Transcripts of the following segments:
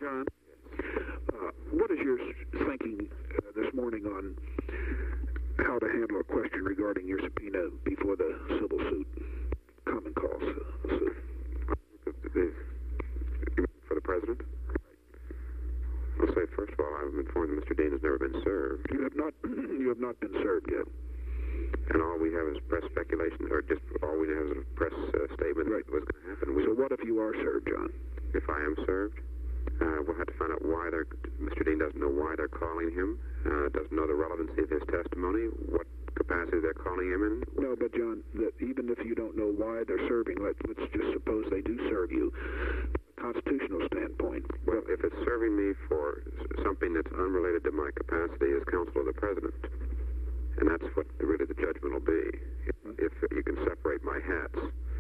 John, what is your thinking this morning on how to handle a question regarding your subpoena before the civil suit, common cause suit? For the president? I'll say, first of all, I'm informed that Mr. Dean has never been served. You have not been served yet. And all we have is press speculation, or just all we have is a press statement Right. that was going to happen. So what if you are served, John? If I am served, we'll have to find out why Mr. Dean doesn't know why they're calling him, doesn't know the relevancy of his testimony, what capacity they're calling him in. No, but John, even if you don't know why they're serving, let's just suppose they do serve you, from a constitutional standpoint. Well, if it's serving me for something that's unrelated to my capacity as counsel of the president, and that's what really the judgment will be, if you can separate my hats.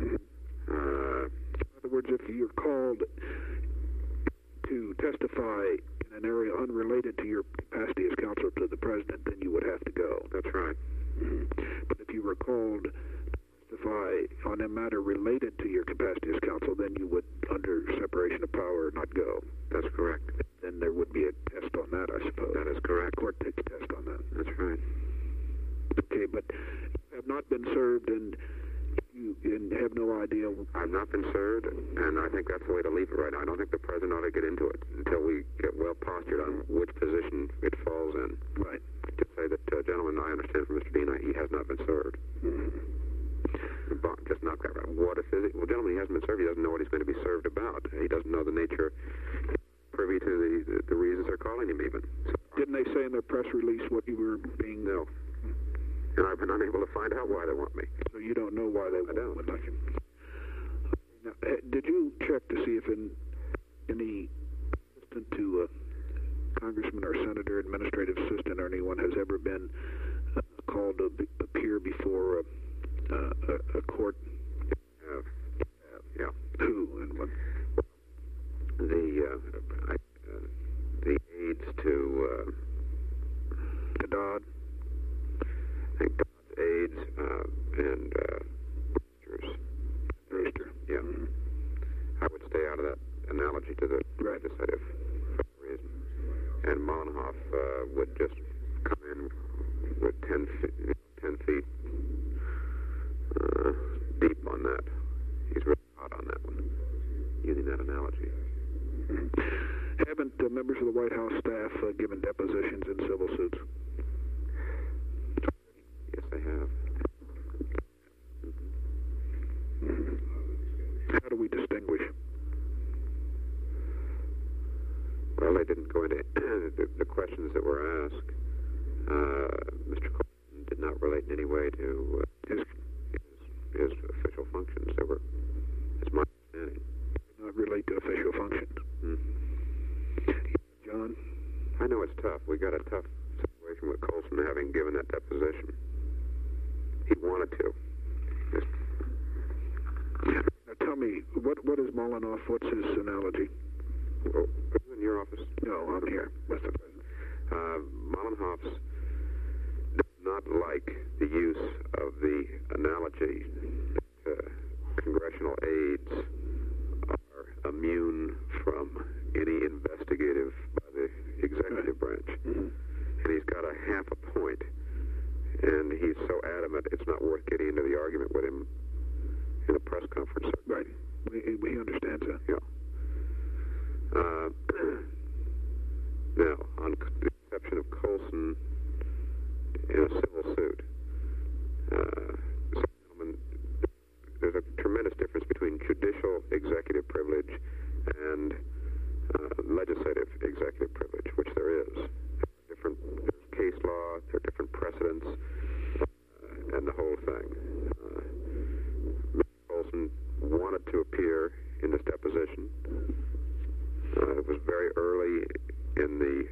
In other words, if you're called to testify in an area unrelated to your capacity as counsel to the president, then you would have to go. That's right. But if you were called to testify on a matter related to your capacity as counsel, then you would, under separation of power, not go. That's correct. Then there would be a test on that, I suppose. That is correct. Court takes a test on that. That's right. Okay, but you have not been served and you have no idea. I've not been served, and I think that's the way to leave it right now. I don't think the president ought to get into it until we get well postured on which position it falls in. Right. To say that, gentlemen, I understand from Mr. Dean, he has not been served. Just not right. What if it? Well, gentlemen, he hasn't been served. He doesn't know what he's going to be served about. He doesn't know the nature, privy to the reasons they're calling him even. So, didn't they say in their press release what you were being? No. And I've been unable to find out why they want me. So you don't know why they would like you. Now, did you check to see if any assistant to a congressman or senator, administrative assistant, or anyone has ever been called to appear before a court? Yeah. Who and what? The aides to Dodd. I think Dodd's aides and Brewster. Yeah. I would stay out of that analogy to the legislative reason. And Mollenhoff would just come in with 10 feet deep on that. He's really hot on that one, using that analogy. Haven't members of the White House staff given depositions in civil suits? Yes, they have. How do we distinguish? Well, they didn't go into the questions that were asked. Mr. Colson did not relate in any way to his official functions. They were, it's my understanding. Did not relate to official functions. John? I know it's tough. We got a tough situation with Colson having given that deposition. He wanted to. Now tell me, what is Mollenhoff? What's his analogy? Well, are you in your office? No, I'm here. What's the president? Mollenhoff's does not like the use of the analogy that congressional aides are immune from any investigative by the executive branch. And he's got a half a point. And he's so adamant it's not worth getting into the argument with him in a press conference. Right. He understands that. Yeah. Now, on the exception of Colson in a civil suit, gentlemen, there's a tremendous difference between judicial executive privilege and legislative executive privilege, which there is. There's case law, there are different precedents, and the whole thing. Mr. Colson wanted to appear in this deposition. It was very early in the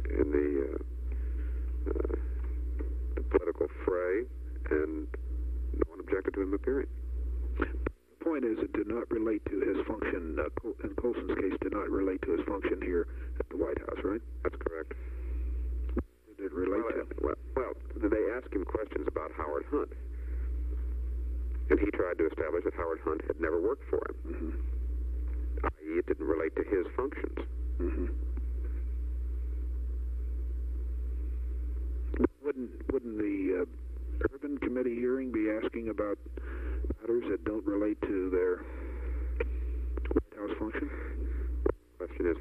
political fray, and no one objected to him appearing. The point is, it did not relate to his function, in Colson's case, did not relate to his function here at the White House, right? That's correct. Did it relate to? Well, they asked him questions about Howard Hunt, and he tried to establish that Howard Hunt had never worked for him. I.e., it didn't relate to his functions.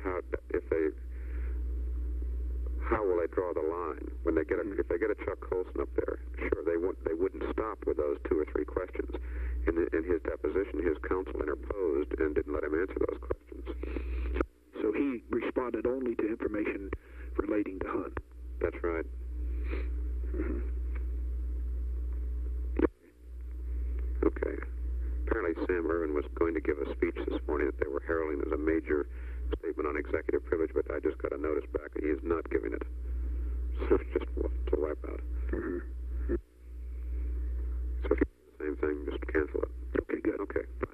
how will they draw the line when they get if they get a Chuck Colson up there? Sure, they wouldn't stop with those 2 or 3 questions. In his deposition, his counsel interposed and didn't let him answer those questions. So he responded only to information relating to Hunt. That's right. Okay. Apparently Sam Ervin was going to give a speech this morning that they were heralding as a major statement on executive privilege, but I just got a notice back that he is not giving it. So just to wipe out. So if you do the same thing, just cancel it. Okay, good. Okay.